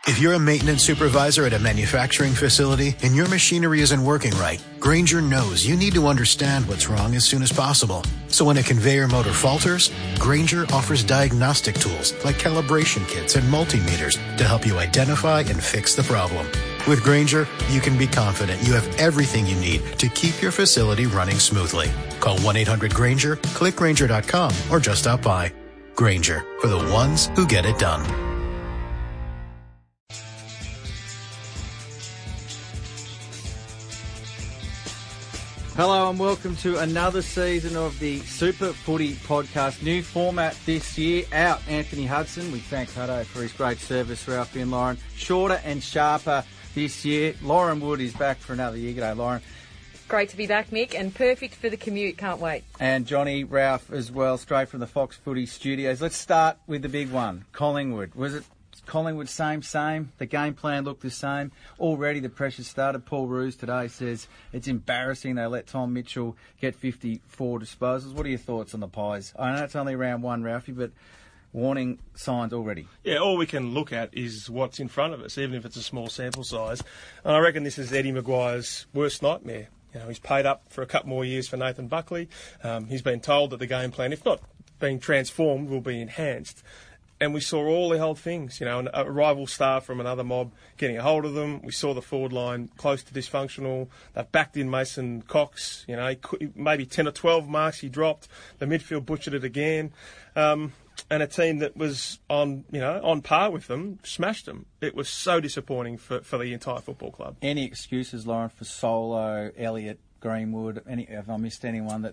If you're a maintenance supervisor at a manufacturing facility and your machinery isn't working right, Grainger knows you need to understand what's wrong as soon as possible. So when a conveyor motor falters, Grainger offers diagnostic tools like calibration kits and multimeters to help you identify and fix the problem. With Grainger, you can be confident you have everything you need to keep your facility running smoothly. Call 1-800-GRAINGER, click Grainger.com, or just stop by. Grainger, for the ones who get it done. Hello and welcome to another season of the Super Footy Podcast. New format this year, out Anthony Hudson. We thank Huddo for his great service, Ralphie and Lauren. Shorter and sharper this year. Lauren Wood is back for another year. G'day, Lauren. Great to be back, Mick, and perfect for the commute. Can't wait. And Johnny Ralph as well, straight from the Fox Footy studios. Let's start with the big one, Collingwood. Was it Collingwood same? The game plan looked the same. Already the pressure started. Paul Roos today says it's embarrassing they let Tom Mitchell get 54 disposals. What are your thoughts on the Pies? I know it's only round one, Ralphie, but warning signs already. Yeah, all we can look at is what's in front of us, even if it's a small sample size. And I reckon this is Eddie Maguire's worst nightmare. You know, he's paid up for a couple more years for Nathan Buckley. He's been told that the game plan, if not being transformed, will be enhanced. And we saw all the old things, you know, a rival star from another mob getting a hold of them. We saw the forward line close to dysfunctional. They've backed in Mason Cox, you know, maybe 10 or 12 marks he dropped. The midfield butchered it again. And a team that was on par with them smashed them. It was so disappointing for the entire football club. Any excuses, Lauren, for Solo, Elliott, Greenwood? Have I missed anyone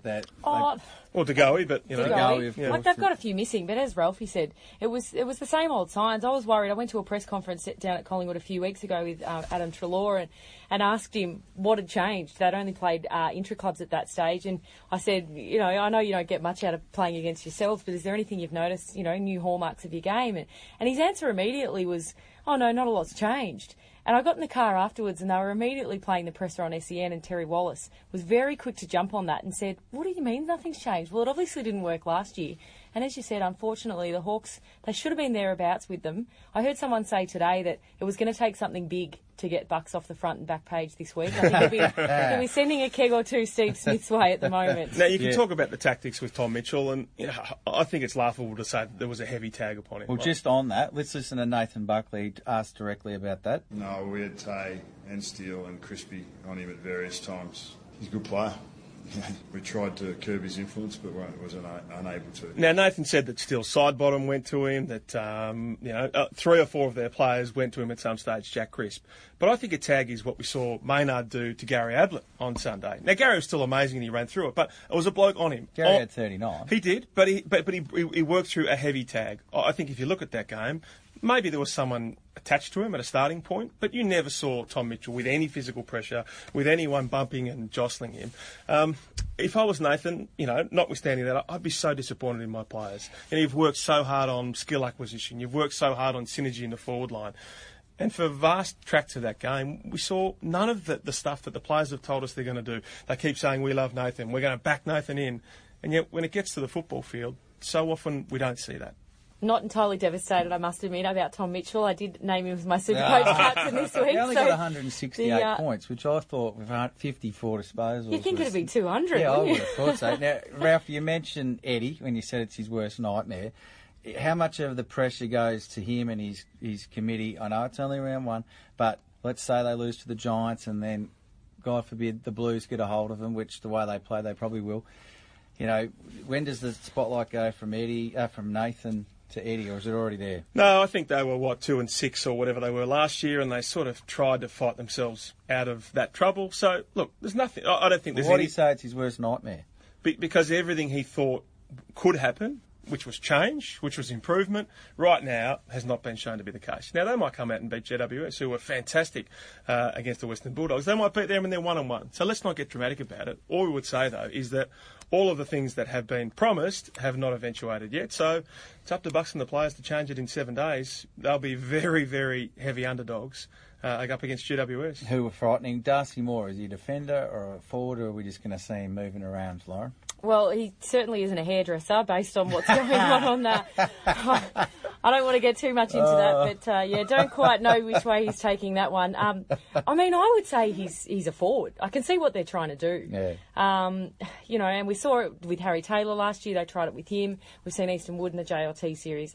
Or DeGoey, but you know, like they've got a few missing. But as Ralphie said, it was the same old signs. I was worried. I went to a press conference down at Collingwood a few weeks ago with Adam Treloar and asked him what had changed. They'd only played intra-clubs at that stage, and I said, you know, I know you don't get much out of playing against yourselves, but is there anything you've noticed, you know, new hallmarks of your game? And his answer immediately was, oh no, not a lot's changed. And I got in the car afterwards and they were immediately playing the presser on SEN, and Terry Wallace was very quick to jump on that and said, what do you mean nothing's changed? Well, it obviously didn't work last year. And as you said, unfortunately, the Hawks, they should have been thereabouts with them. I heard someone say today that it was going to take something big to get Bucks off the front and back page this week. I think he'll be sending a keg or two Steve Smith's way at the moment. Now, you can talk about the tactics with Tom Mitchell, and you know, I think it's laughable to say that there was a heavy tag upon him. Well, just on that, let's listen to Nathan Buckley ask directly about that. No, we had Tay and Steele and Crispy on him at various times. He's a good player. We tried to curb his influence, but was unable to. Now, Nathan said that Steele Sidebottom went to him, that 3 or 4 of their players went to him at some stage, Jack Crisp. But I think a tag is what we saw Maynard do to Gary Ablett on Sunday. Now, Gary was still amazing and he ran through it, but it was a bloke on him. Gary had 39. He did, but he worked through a heavy tag. I think if you look at that game, maybe there was someone attached to him at a starting point, but you never saw Tom Mitchell with any physical pressure, with anyone bumping and jostling him. If I was Nathan, you know, notwithstanding that, I'd be so disappointed in my players. And you've worked so hard on skill acquisition. You've worked so hard on synergy in the forward line. And for vast tracts of that game, we saw none of the stuff that the players have told us they're going to do. They keep saying, we love Nathan, we're going to back Nathan in. And yet, when it gets to the football field, so often we don't see that. Not entirely devastated, I must admit, about Tom Mitchell. I did name him as my super coach captain this week. He only got 168 points, which I thought with 54 disposals. You'd think it'd be 200, yeah, wouldn't I would have thought so. Now, Ralph, you mentioned Eddie when you said it's his worst nightmare. How much of the pressure goes to him and his committee? I know it's only round one, but let's say they lose to the Giants and then, God forbid, the Blues get a hold of them, which the way they play, they probably will. You know, when does the spotlight go from Nathan to Eddie, or is it already there? No, I think they were, 2 and 6 or whatever they were last year, and they sort of tried to fight themselves out of that trouble. So, look, there's nothing. I don't think there's Why do you say it's his worst nightmare? Because everything he thought could happen, which was change, which was improvement, right now has not been shown to be the case. Now, they might come out and beat GWS, who were fantastic against the Western Bulldogs. They might beat them in their 1-on-1. So let's not get dramatic about it. All we would say, though, is that all of the things that have been promised have not eventuated yet. So it's up to Bucks and the players to change it in 7 days. They'll be very, very heavy underdogs up against GWS. Who were frightening. Darcy Moore, is he a defender or a forward, or are we just going to see him moving around, Lauren? Well, he certainly isn't a hairdresser based on what's going on that. I don't want to get too much into that, but don't quite know which way he's taking that one. I mean, I would say he's a forward. I can see what they're trying to do. Yeah. And we saw it with Harry Taylor last year. They tried it with him. We've seen Easton Wood in the JLT series.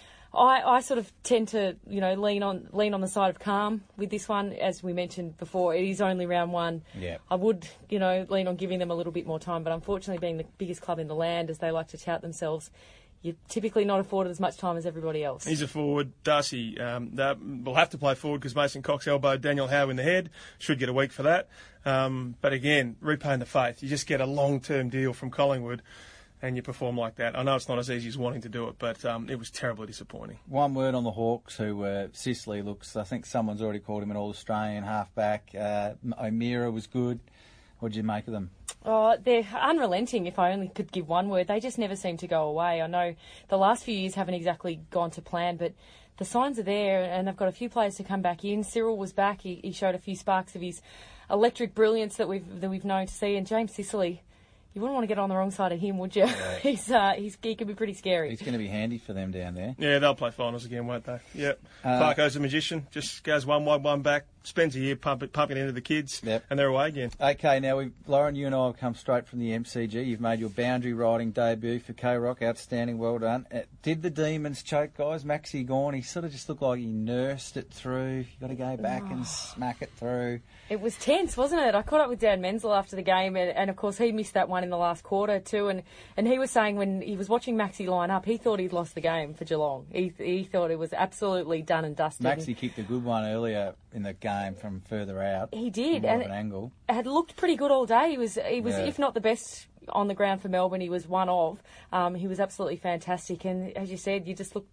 I sort of tend to, lean on the side of calm with this one. As we mentioned before, it is only round one. Yeah. I would, lean on giving them a little bit more time, but unfortunately being the biggest club in the land, as they like to tout themselves, you're typically not afforded as much time as everybody else. He's a forward. Darcy will have to play forward because Mason Cox elbowed Daniel Howe in the head. Should get a week for that. But again, repaying the faith. You just get a long-term deal from Collingwood and you perform like that. I know it's not as easy as wanting to do it, but it was terribly disappointing. One word on the Hawks, who Sicily looks, I think someone's already called him an All-Australian halfback. O'Meara was good. What did you make of them? Oh, they're unrelenting, if I only could give one word. They just never seem to go away. I know the last few years haven't exactly gone to plan, but the signs are there, and they've got a few players to come back in. Cyril was back. He showed a few sparks of his electric brilliance that we've known to see. And James Sicily, you wouldn't want to get on the wrong side of him, would you? Yeah. He can be pretty scary. He's going to be handy for them down there. Yeah, they'll play finals again, won't they? Yep. Clarko's a magician. Just goes one wide, one back. Spends a year pumping into the kids, yep. And they're away again. Okay, now, Lauren, you and I have come straight from the MCG. You've made your boundary riding debut for K-Rock. Outstanding, well done. Did the Demons choke, guys? Maxie Gawn, he sort of just looked like he nursed it through. You've got to go back and smack it through. It was tense, wasn't it? I caught up with Dan Menzel after the game, and of course he missed that one in the last quarter too. And he was saying when he was watching Maxie line up, he thought he'd lost the game for Geelong. He thought it was absolutely done and dusted. Maxie kicked a good one earlier in the game from further out. He did, more and of an angle. It had looked pretty good all day. He was if not the best on the ground for Melbourne, he was one of. He was absolutely fantastic, and as you said,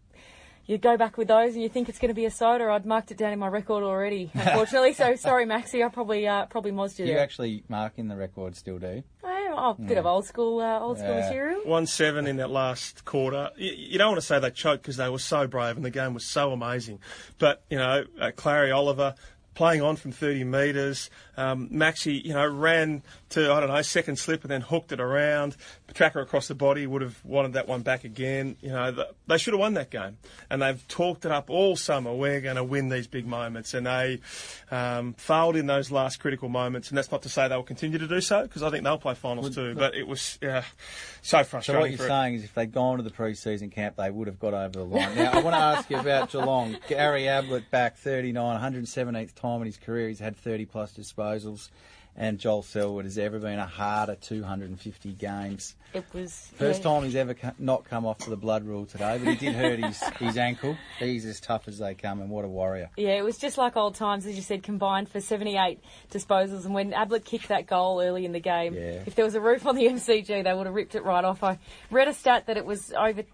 you go back with those and you think it's going to be a soda. I'd marked it down in my record already, unfortunately. So sorry, Maxie. I probably mozzed you there. You actually mark in the record still, do you? A bit of old school material. 1-7 in that last quarter. You don't want to say they choked because they were so brave and the game was so amazing. But, Clary Oliver playing on from 30 metres. Maxie, ran to, second slip and then hooked it around. Tracker across the body would have wanted that one back again. They should have won that game. And they've talked it up all summer. We're going to win these big moments. And they failed in those last critical moments. And that's not to say they will continue to do so, because I think they'll play finals too. But it was so frustrating. So what you're saying is if they'd gone to the pre-season camp, they would have got over the line. Now, I want to ask you about Geelong. Gary Ablett back 39, 117th time in his career. He's had 30-plus disposals. And Joel Selwood has ever been a harder 250 games. It was first time he's ever not come off to the blood rule today, but he did hurt his ankle. He's as tough as they come, and what a warrior. Yeah, it was just like old times, as you said, combined for 78 disposals. And when Ablett kicked that goal early in the game, if there was a roof on the MCG, they would have ripped it right off. I read a stat that it was over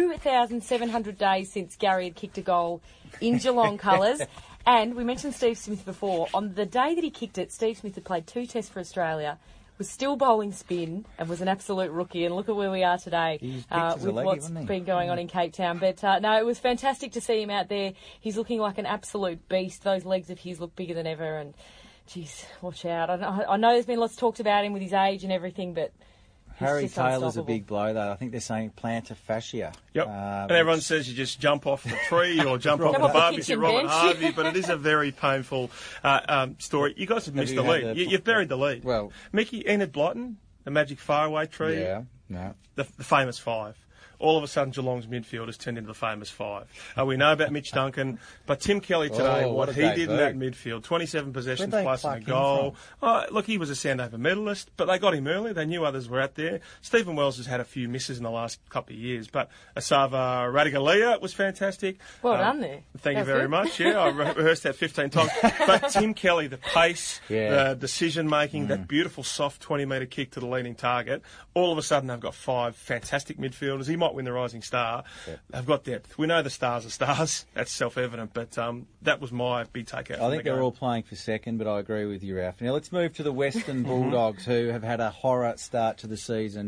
2,700 days since Gary had kicked a goal in Geelong colours. And we mentioned Steve Smith before. On the day that he kicked it, Steve Smith had played 2 tests for Australia, was still bowling spin, and was an absolute rookie. And look at where we are today with what's been going on in Cape Town. But no, it was fantastic to see him out there. He's looking like an absolute beast. Those legs of his look bigger than ever. And, geez, watch out. I know there's been lots talked about him with his age and everything, but Harry Taylor's a big blow, though. I think they're saying plantar fascia. Yep. And everyone says you just jump off the tree or jump off the barbecue, Robert Harvey, but it is a very painful story. You guys have missed the lead. You've buried the lead. Well, Mickey, Enid Blyton, the magic faraway tree. Yeah, no. The famous 5. All of a sudden, Geelong's midfield has turned into the famous 5. We know about Mitch Duncan, but Tim Kelly today, what he did in that midfield, 27 possessions plus a goal. Look, he was a Sandover medalist, but they got him early. They knew others were out there. Stephen Wells has had a few misses in the last couple of years, but Asava Radigalia was fantastic. Well done there. Thank you very much. Yeah, I rehearsed that 15 times. But Tim Kelly, the pace, the decision-making, that beautiful soft 20-metre kick to the leading target, all of a sudden they've got 5 fantastic midfielders. He might win the Rising Star. They've got depth. We know the stars are stars. That's self-evident, but that was my big takeout. I think they're all playing for second, but I agree with you, Ralph. Now let's move to the Western Bulldogs, who have had a horror start to the season.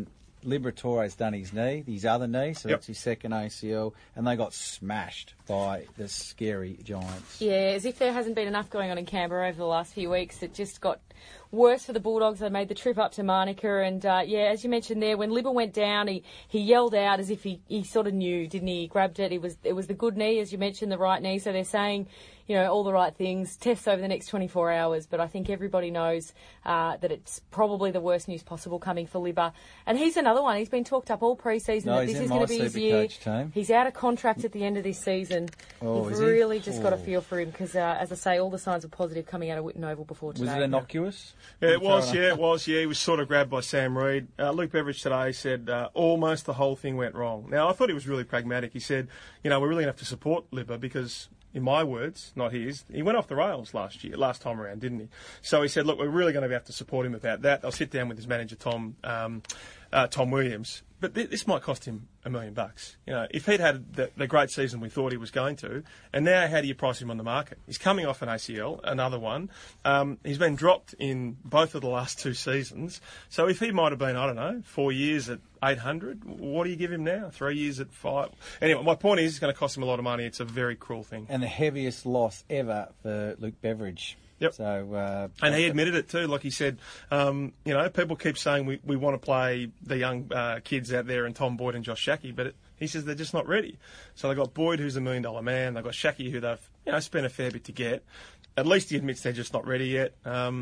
Liberatore's done his knee, his other knee, so Yep. that's his second ACL, and they got smashed by the scary Giants. Yeah, as if there hasn't been enough going on in Canberra over the last few weeks. It just got worse for the Bulldogs. They made the trip up to Manuka, and as you mentioned there, when Libba went down, he yelled out as if he sort of knew, didn't he? He grabbed it. It was the good knee, as you mentioned, the right knee. So they're saying, all the right things. Tests over the next 24 hours, but I think everybody knows that it's probably the worst news possible coming for Libba. And he's another one. He's been talked up all pre-season that this is going to be his year. Team. He's out of contract at the end of this season. Oh, You've is he? really just got to feel for him because, as I say, all the signs were positive coming out of Whitten Oval before today. Was it innocuous? Yeah, it was. He was sort of grabbed by Sam Reid. Luke Beveridge today said almost the whole thing went wrong. Now, I thought he was really pragmatic. He said, we're really going to have to support Libba because, in my words, not his, he went off the rails last time around, didn't he? So he said, look, we're really going to have to support him about that. I'll sit down with his manager, Tom Williams. But this might cost him $1 million. If he'd had the great season we thought he was going to, and now how do you price him on the market? He's coming off an ACL, another one. He's been dropped in both of the last 2 seasons. So if he might have been, 4 years at 800, what do you give him now? 3 years at 5? Anyway, my point is it's going to cost him a lot of money. It's a very cruel thing. And the heaviest loss ever for Luke Beveridge. Yep. So, and he admitted it too. Like he said, people keep saying we want to play the young kids out there and Tom Boyd and Josh Shackey, but he says they're just not ready. So they've got Boyd, who's $1 million man. They've got Shackey, who they've spent a fair bit to get. At least he admits they're just not ready yet.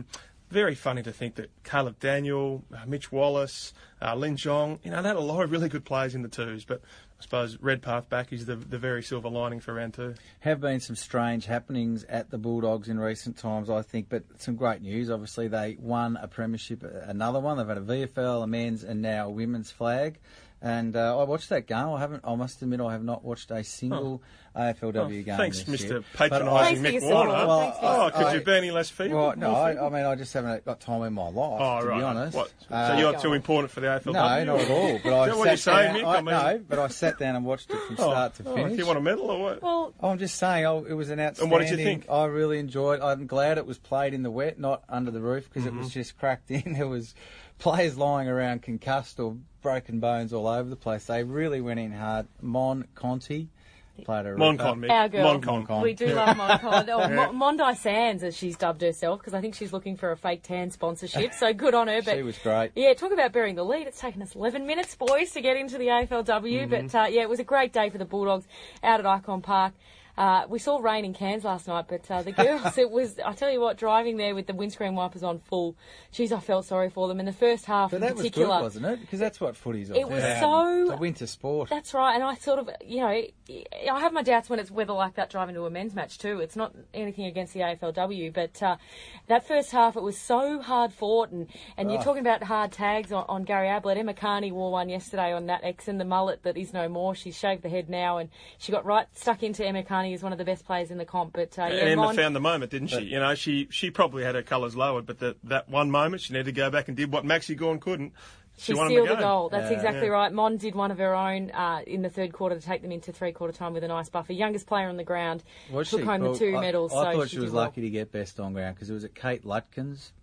Very funny to think that Caleb Daniel, Mitch Wallace, Lin Zhong, they had a lot of really good players in the twos, but I suppose Redpath back is the very silver lining for round 2. Have been some strange happenings at the Bulldogs in recent times, I think, but some great news. Obviously, they won a premiership, another one. They've had a VFL, a men's, and now a women's flag. And I watched that game. I must admit, I have not watched a single AFLW game. Thanks, this Mr. year. Patronising Mick Warner. Could you be any less feeble? Well, no, I just haven't got time in my life, to be honest. What? So you're too important for the AFLW? No, not at all. But Is that what you're saying, Mick? No, but I sat down and watched it from start to finish. Do you want a medal or what? Well, I'm just saying, it was an outstanding. And what did you think? I really enjoyed. I'm glad it was played in the wet, not under the roof, because it was just cracked in. There was players lying around concussed or broken bones all over the place. They really went in hard. Mon Conti played a Moncon, Mick. Our girl. Moncon. We do love Moncon. Or Mondi Sands, as she's dubbed herself, because I think she's looking for a fake tan sponsorship. So good on her. But she was great. Yeah, talk about burying the lead. It's taken us 11 minutes, boys, to get into the AFLW. But it was a great day for the Bulldogs out at Icon Park. We saw rain in Cairns last night, but the girls, I tell you what, driving there with the windscreen wipers on full, I felt sorry for them. In the first half, but that was good, wasn't it? Because that's what footy's all about. It was so... It's a winter sport. That's right, and I sort of, I have my doubts when it's weather like that driving to a men's match too. It's not anything against the AFLW, but that first half, it was so hard fought, and you're talking about hard tags on Gary Ablett. Emma Carney wore one yesterday on Nat Exon, the mullet that is no more. She's shaved the head now, and she got right stuck into Emma Carney as one of the best players in the comp. But Emma found the moment, didn't she? She probably had her colours lowered, but that one moment she needed to go back and did what Maxie Gawn couldn't. She sealed the goal. That's exactly right. Mon did one of her own in the third quarter to take them into three-quarter time with a nice buffer. Youngest player on the ground. Took home the 2 medals. I thought she was lucky to get best on ground because it was Kate Ludkins.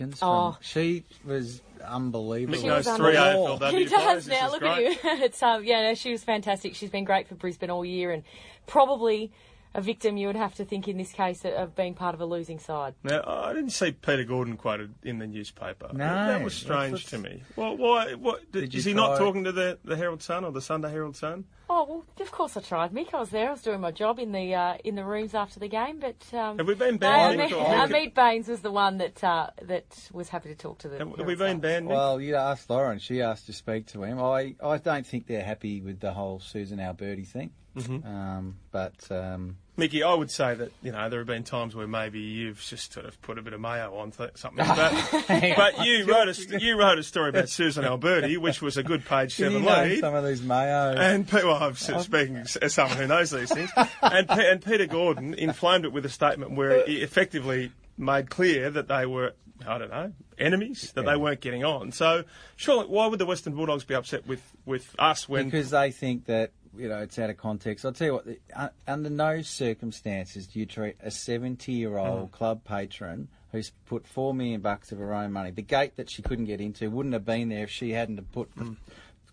She was unbelievable. She knows 3 AFLW He does now. Look great. at you. She was fantastic. She's been great for Brisbane all year and probably a victim, you would have to think in this case, of being part of a losing side. Now, I didn't see Peter Gordon quoted in the newspaper. No. That was strange to me. Well, why? Is he not talking to the Herald Sun or the Sunday Herald Sun? Oh, well, of course I tried, Mick. I was there. I was doing my job in the rooms after the game. But have we been banned? Meet Baines was the one that was happy to talk to them. Have we been banned? Well, you asked Lauren. She asked to speak to him. I don't think they're happy with the whole Susan Alberti thing. Mickey, I would say that there have been times where maybe you've just sort of put a bit of mayo on something. But you wrote a story about Susan Alberti, which was a good page 7 lead. Some of these mayo. And I'm speaking as someone who knows these things. And Peter Gordon inflamed it with a statement where he effectively made clear that they were, enemies, that they weren't getting on. So, surely, why would the Western Bulldogs be upset with us when... Because they think that, it's out of context. I'll tell you what, under no circumstances do you treat a 70-year-old club patron who's put $4 million of her own money. The gate that she couldn't get into wouldn't have been there if she hadn't have put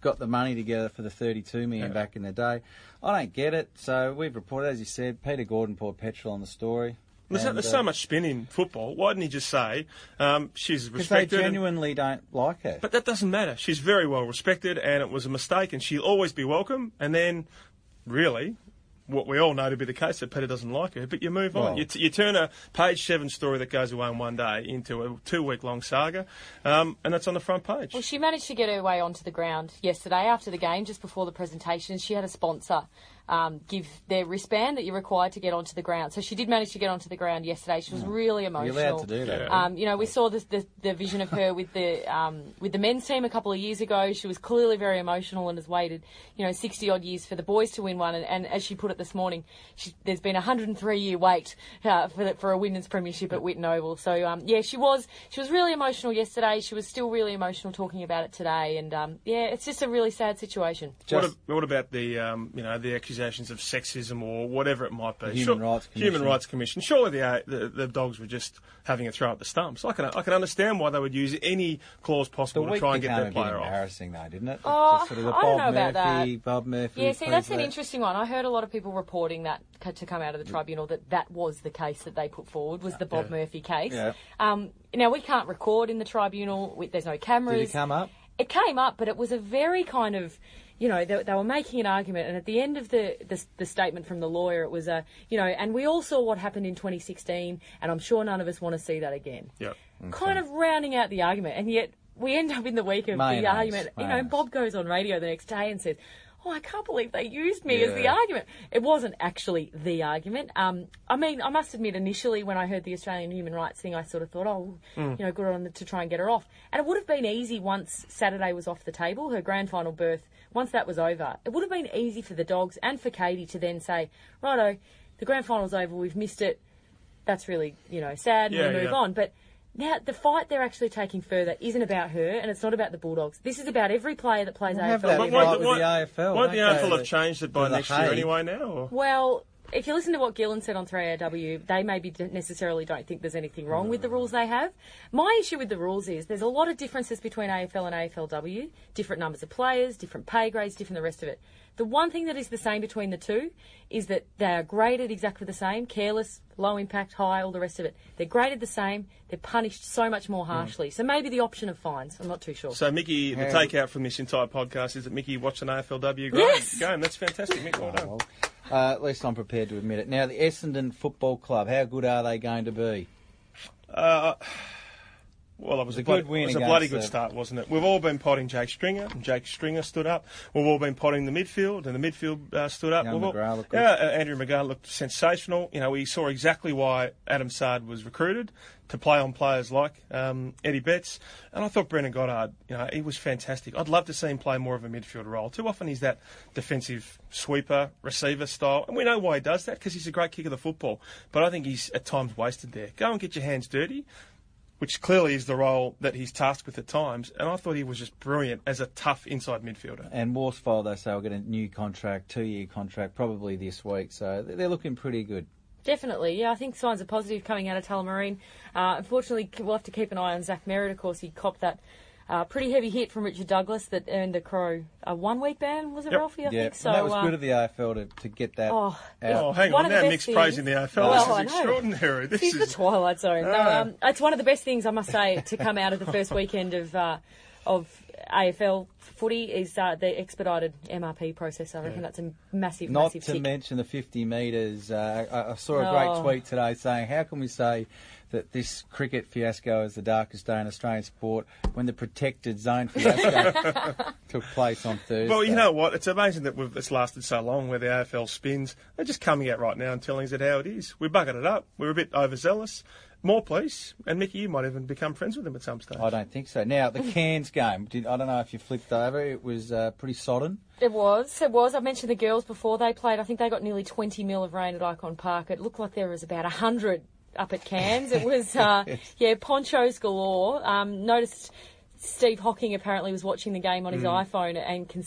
got the money together for the $32 million back in the day. I don't get it. So we've reported, as you said, Peter Gordon poured petrol on the story. There's so much spin in football. Why didn't he just say she's respected? Because they genuinely don't like her. But that doesn't matter. She's very well respected, and it was a mistake, and she'll always be welcome. And then, really, what we all know to be the case, that Peter doesn't like her, but you move on. You turn a page 7 story that goes away in one day into a 2-week-long saga, and that's on the front page. Well, she managed to get her way onto the ground yesterday after the game, just before the presentation. She had a sponsor give their wristband that you're required to get onto the ground. So she did manage to get onto the ground yesterday. She was really emotional. You're allowed to do that. You know, we saw the vision of her with the men's team a couple of years ago. She was clearly very emotional and has waited, 60-odd years for the boys to win one. And as she put it this morning, there's been a 103-year wait for a women's premiership at Whitten Oval. So, she was really emotional yesterday. She was still really emotional talking about it today. And, it's just a really sad situation. What about the accusations of sexism or whatever it might be? Human Rights Commission. Surely the Dogs were just having a throw at the stumps. I can understand why they would use any clause possible to try and get their player off. Embarrassing though, didn't it? Oh, sort of the I don't know about that. Bob Murphy. Yeah, see, that's an interesting one. I heard a lot of people reporting that to come out of the tribunal that was the case that they put forward, was the Bob Murphy case. Yeah. Now, we can't record in the tribunal. There's no cameras. Did it come up? It came up, but it was a very kind of... they were making an argument, and at the end of the statement from the lawyer, it was and we all saw what happened in 2016, and I'm sure none of us want to see that again. Yep. Okay. Kind of rounding out the argument, and yet we end up in the week of the argument. Bob goes on radio the next day and says, "Oh, I can't believe they used me as the argument." It wasn't actually the argument. I must admit, initially when I heard the Australian human rights thing, I sort of thought, good on them to try and get her off. And it would have been easy once Saturday was off the table, her grand final berth. Once that was over, it would have been easy for the Dogs and for Katie to then say, righto, the grand final's over, we've missed it. That's really, sad, and we move on. But now the fight they're actually taking further isn't about her, and it's not about the Bulldogs. This is about every player that plays AFL. With the AFL. Won't the AFL have changed it by next year anyway now? Or? Well, if you listen to what Gillen said on 3AW, they maybe necessarily don't think there's anything wrong with the rules they have. My issue with the rules is there's a lot of differences between AFL and AFLW, different numbers of players, different pay grades, different the rest of it. The one thing that is the same between the two is that they are graded exactly the same, careless, low impact, high, all the rest of it. They're graded the same, they're punished so much more harshly. So maybe the option of fines, I'm not too sure. So Mickey, the takeout from this entire podcast is that Mickey watched an AFLW game. That's fantastic, Mick, well done. At least I'm prepared to admit it. Now, the Essendon Football Club, how good are they going to be? Well, it was a bloody good start, wasn't it? We've all been potting Jake Stringer, and Jake Stringer stood up. We've all been potting the midfield, and the midfield stood up. Andrew McGrath looked sensational. We saw exactly why Adam Sard was recruited, to play on players like Eddie Betts. And I thought Brendan Goddard, he was fantastic. I'd love to see him play more of a midfield role. Too often he's that defensive sweeper, receiver style. And we know why he does that, because he's a great kick of the football. But I think he's at times wasted there. Go and get your hands dirty, which clearly is the role that he's tasked with at times. And I thought he was just brilliant as a tough inside midfielder. And Worsfold, they say, will get a new contract, 2-year contract, probably this week. So they're looking pretty good. Definitely, yeah. I think signs are positive coming out of Tullamarine. Unfortunately, we'll have to keep an eye on Zach Merritt. Of course, he copped that pretty heavy hit from Richard Douglas that earned the Crow a 1-week ban, was it, Ralphie? I think so. And that was good of the AFL to get that out. Hang on, now Mick's praising the AFL. This is extraordinary. This is the Twilight Zone. No, it's one of the best things, I must say, to come out of the first weekend of AFL footy is the expedited MRP process. I reckon that's a massive Not tick. to mention the 50 metres. I saw a great tweet today saying, how can we say that this cricket fiasco is the darkest day in Australian sport when the protected zone fiasco took place on Thursday? Well, you know what? It's amazing that it's lasted so long where the AFL spins. They're just coming out right now and telling us how it is. We buggered it up. We were a bit overzealous. More, please. And, Mickey, you might even become friends with them at some stage. I don't think so. Now, the Cairns game, I don't know if you flipped over. It was pretty sodden. It was. I mentioned the girls before they played. I think they got nearly 20 mil of rain at Icon Park. It looked like there was about 100 up at Cairns. It was, ponchos galore. Noticed Steve Hocking apparently was watching the game on his iPhone and considered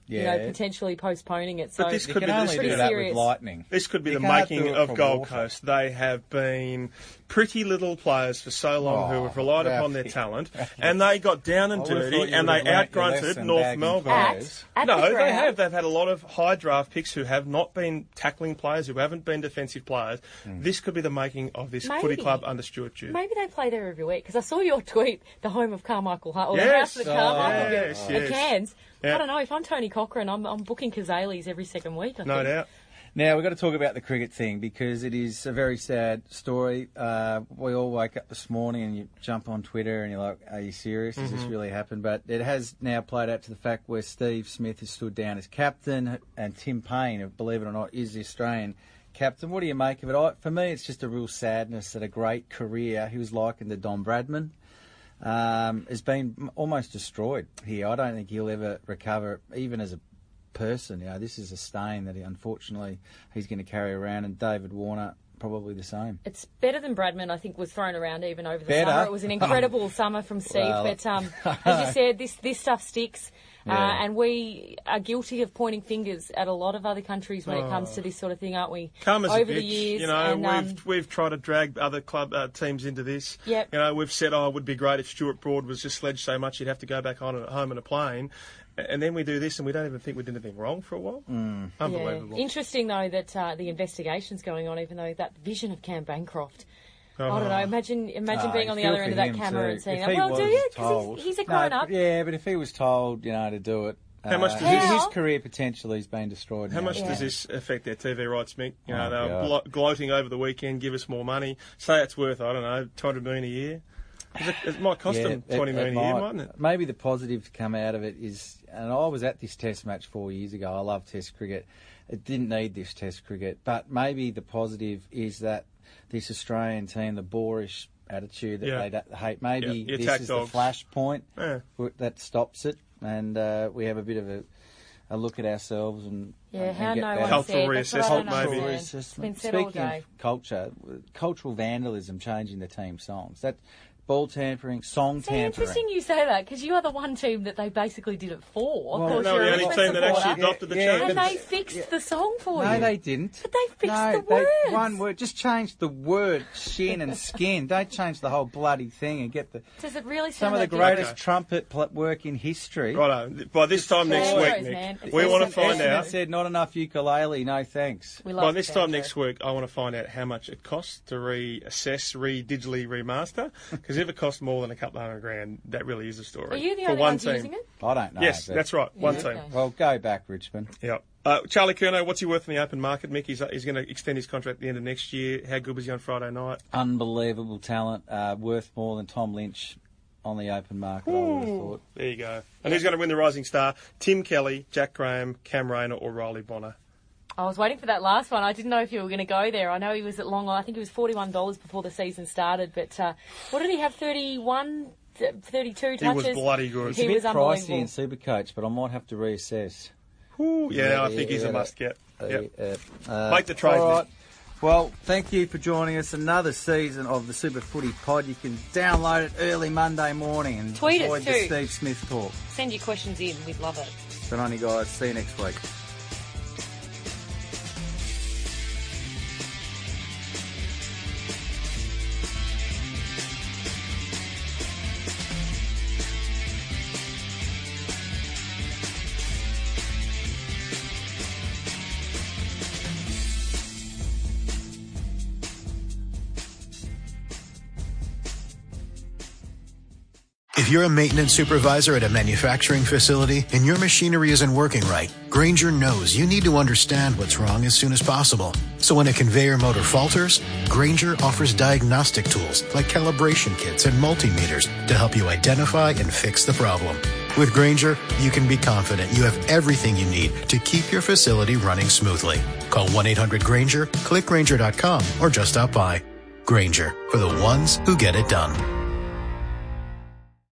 potentially postponing it. So But this You could can be only pretty do that serious. with lightning. This could be You the can't do making it of for Gold water. Coast. They have been pretty little players for so long who have relied upon their talent, and they got down and I would've dirty, thought you and would they have learnt your outgrunted lesson North bagging Melbourne. players. At No, the they ground. have. They've had a lot of high draft picks who have not been tackling players, who haven't been defensive players. This could be the making of this footy Maybe. club under Stuart Dew. Maybe they play there every week, because I saw your tweet, the home of Carmichael Hunt, or the Yes. house that Carmichael Yes, at yes. Cairns. Yeah. I don't know, if I'm Tony Cochrane, I'm booking Kazales every second week, I No think. doubt. Now, we've got to talk about the cricket thing because it is a very sad story. We all wake up this morning and you jump on Twitter and you're like, are you serious? Does this really happen? But it has now played out to the fact where Steve Smith has stood down as captain and Tim Payne, believe it or not, is the Australian captain. What do you make of it? For me, it's just a real sadness that a great career, he was likened to Don Bradman, has been almost destroyed here. I don't think he'll ever recover, even as a person. This is a stain that unfortunately he's going to carry around, and David Warner probably the same. It's better than Bradman, I think, was thrown around even over the Better? summer. It was an incredible summer from Steve. Well, but as you said, this stuff sticks. Yeah. And we are guilty of pointing fingers at a lot of other countries when it comes to this sort of thing, aren't we? Come as over a the bitch, years. you know, and, we've tried to drag other club teams into this. Yep. You know, we've said, it would be great if Stuart Broad was just sledged so much he'd have to go back home in a plane. And then we do this and we don't even think we did anything wrong for a while. Unbelievable. Yeah. Interesting, though, that the investigation's going on, even though that vision of Cam Bancroft. I don't know. Imagine being on the other end of that camera and seeing that. Well, do you? Because he's a grown-up. Yeah, but if he was told, to do it, How much does his career potentially has been destroyed. How now. much does this affect their TV rights, Mick? You know, they were God. gloating over the weekend, give us more money. Say it's worth, I don't know, $200 million a year. It might cost them $20 million a year, mightn't it? Maybe the positive to come out of it is, and I was at this Test match 4 years ago. I love Test cricket. It didn't need this Test cricket, but maybe the positive is that this Australian team, the boorish attitude that they hate, maybe this is the flashpoint that stops it, and we have a bit of a look at ourselves and how get no better. one Cultural said. That's what I reassessment, don't maybe. understand. It's been said all Speaking day. of culture, cultural vandalism, changing the team songs. That ball tampering, song It's tampering. interesting you say that, because you are the one team that they basically did it for. Well, of course, No, you're the a only Richmond team that supporter. actually adopted the Yeah, change. And they fixed the song for you. No, they didn't. But they fixed the words. One word. Just change the word shin and skin. Don't change the whole bloody thing and get Does it really some sound of the like greatest trumpet work in history. Righto. By this time next no week, worries, Nick, man. It's we want to awesome. find Essendon out. said not enough ukulele. No thanks. We By love this the time banjo. next week, I want to find out how much it costs to digitally remaster. Because if it costs more than a couple $100,000, that really is a story. Are you the for only one ones team. using it? I don't know. Yes, but- that's right. One okay. team. Well, go back, Richmond. Yeah. Charlie Curnow, what's he worth in the open market, Mick? He's going to extend his contract at the end of next year. How good was he on Friday night? Unbelievable talent. Worth more than Tom Lynch on the open market, I would have thought. There you go. And who's going to win the Rising Star? Tim Kelly, Jack Graham, Cam Rayner or Riley Bonner? I was waiting for that last one. I didn't know if you were going to go there. I know he was at Long Island. I think it was $41 before the season started. But what did he have, 31, 32 touches? He was bloody good. It's He a bit was pricey in unbelievable. Supercoach, but I might have to reassess. Ooh, yeah, I think he's a must-get. Yep. Make the trade, All right. Nick. Well, thank you for joining us. Another season of the Super Footy Pod. You can download it early Monday morning and Tweet us avoid the too. Steve Smith talk. Send your questions in. We'd love it. Good on you guys. See you next week. If you're a maintenance supervisor at a manufacturing facility and your machinery isn't working right, Grainger knows you need to understand what's wrong as soon as possible. So when a conveyor motor falters, Grainger offers diagnostic tools like calibration kits and multimeters to help you identify and fix the problem. With Grainger, you can be confident you have everything you need to keep your facility running smoothly. Call 1-800-GRAINGER, click Grainger.com, or just stop by. Grainger, for the ones who get it done.